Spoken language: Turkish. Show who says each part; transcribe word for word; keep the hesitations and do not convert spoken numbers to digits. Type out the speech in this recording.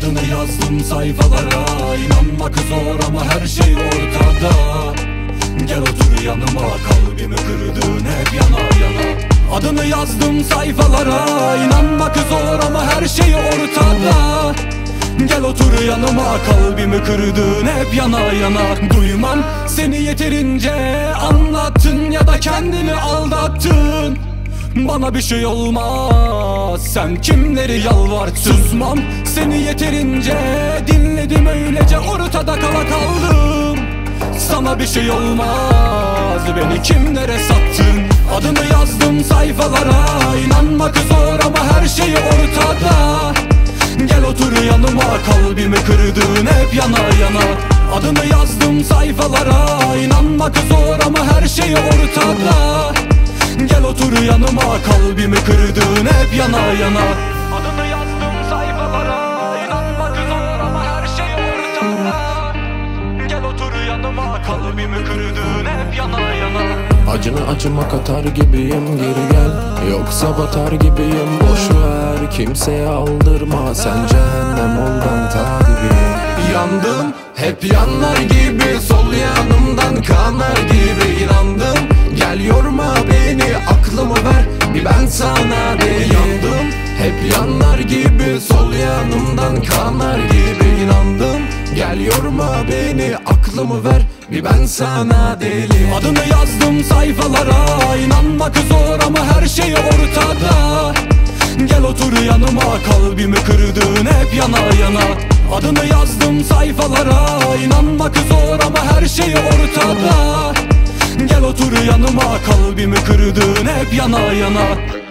Speaker 1: Adını yazdım sayfalara, inanmak zor ama her şey ortada. Gel otur yanıma, kalbimi kırdın hep yana yana. Adını yazdım sayfalara, inanmak zor ama her şey ortada. Gel otur yanıma, kalbimi kırdın hep yana yana. Duymam seni yeterince, anlattın ya da kendini aldattın. Bana bir şey olmaz, sen kimleri yalvarttın. Susmam seni yeterince, dinledim öylece ortada kala kaldım. Sana bir şey olmaz, beni kimlere sattın. Adını yazdım sayfalara, inanmak zor ama her şey ortada. Gel otur yanıma, kalbimi kırdın hep yana yana. Adını yazdım sayfalara, inanmak zor ama her şey ortada. Gel otur yanıma, kalbimi kırdın hep yana yana. Adını yazdım sayfalara, inanmak zor ama her şey ortada. Gel otur yanıma, kalbimi kırdın hep yana yana.
Speaker 2: Acını acıma katar gibiyim, geri gel, yoksa batar gibiyim. Boş ver, kimseye aldırma, sen cehennem ol, ben talibim. Yandım hep yanlar gibi, sol yanımdan kanar gibi. İnandım, gel yorma beni, aklımı ver bir ben sana değil. Yandım hep yanlar gibi, sol yanımdan kanar gibi. İnandım, gel yorma beni, aklımı ver bir ben sana deli.
Speaker 1: Adını yazdım sayfalara, inanmak zor ama her şey ortada. Gel otur yanıma, kalbimi kırdın hep yana yana. Adını yazdım sayfalara, inanmak zor ama her şey ortada. Gel otur yanıma, kalbimi kırdın hep yana yana.